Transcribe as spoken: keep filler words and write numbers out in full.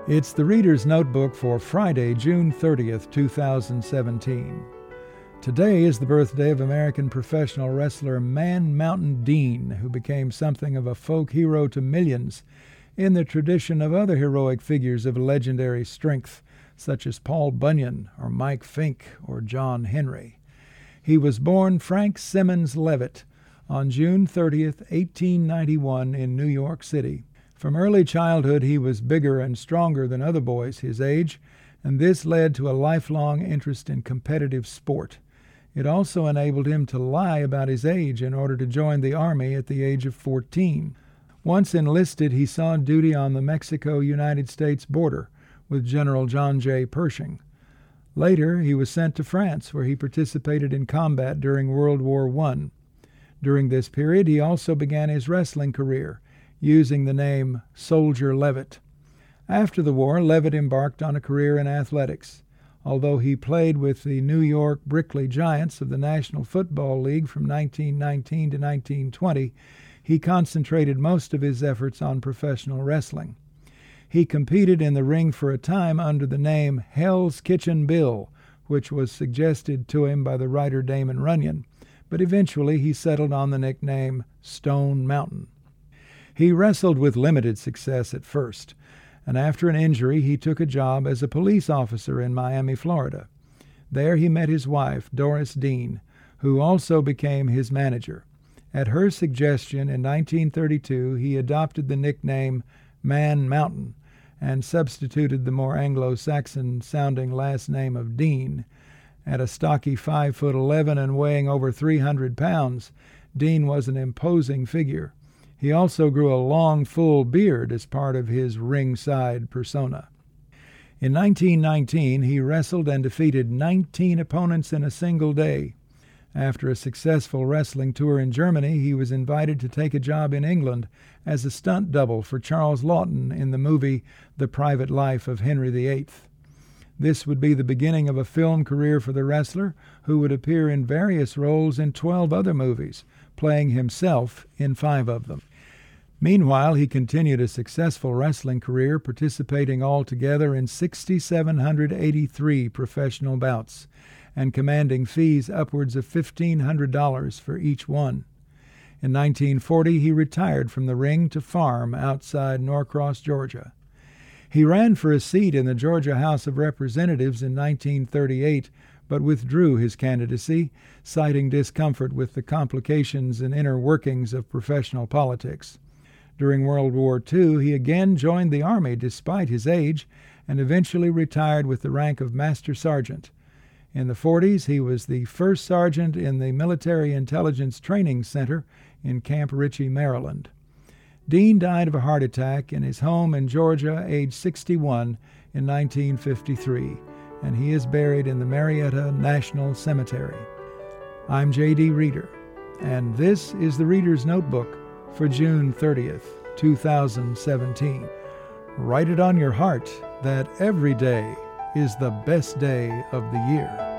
It's the Reader's Notebook for Friday, June thirtieth, two thousand seventeen. Today is the birthday of American professional wrestler Man Mountain Dean, who became something of a folk hero to millions in the tradition of other heroic figures of legendary strength, such as Paul Bunyan or Mike Fink or John Henry. He was born Frank Simmons Levitt on June thirtieth, eighteen ninety-one in New York City. From early childhood he was bigger and stronger than other boys his age, and this led to a lifelong interest in competitive sport. It also enabled him to lie about his age in order to join the Army at the age of fourteen. Once enlisted, he saw duty on the Mexico-United States border with General John J. Pershing. Later, he was sent to France, where he participated in combat during World War One. During this period, he also began his wrestling career, using the name Soldier Levitt. After the war, Levitt embarked on a career in athletics. Although he played with the New York Brickley Giants of the National Football League from nineteen nineteen to nineteen twenty, he concentrated most of his efforts on professional wrestling. He competed in the ring for a time under the name Hell's Kitchen Bill, which was suggested to him by the writer Damon Runyon, but eventually he settled on the nickname Stone Mountain. He wrestled with limited success at first, and after an injury he took a job as a police officer in Miami, Florida. There he met his wife, Doris Dean, who also became his manager. At her suggestion, in nineteen thirty-two, he adopted the nickname Man Mountain and substituted the more Anglo-Saxon-sounding last name of Dean. At a stocky five foot eleven and weighing over three hundred pounds, Dean was an imposing figure. He also grew a long, full beard as part of his ringside persona. In nineteen nineteen, he wrestled and defeated nineteen opponents in a single day. After a successful wrestling tour in Germany, he was invited to take a job in England as a stunt double for Charles Laughton in the movie The Private Life of Henry the Eighth. This would be the beginning of a film career for the wrestler, who would appear in various roles in twelve other movies, playing himself in five of them. Meanwhile, he continued a successful wrestling career, participating altogether in six thousand seven hundred eighty-three professional bouts and commanding fees upwards of fifteen hundred dollars for each one. In nineteen forty, he retired from the ring to farm outside Norcross, Georgia. He ran for a seat in the Georgia House of Representatives in nineteen thirty-eight, but withdrew his candidacy, citing discomfort with the complications and inner workings of professional politics. During World War Two, he again joined the Army despite his age and eventually retired with the rank of Master Sergeant. In the forties, he was the first sergeant in the Military Intelligence Training Center in Camp Ritchie, Maryland. Dean died of a heart attack in his home in Georgia, age sixty-one, in nineteen fifty-three, and he is buried in the Marietta National Cemetery. I'm J D. Reader, and this is the Reader's Notebook for June thirtieth, two thousand seventeen. Write it on your heart that every day is the best day of the year.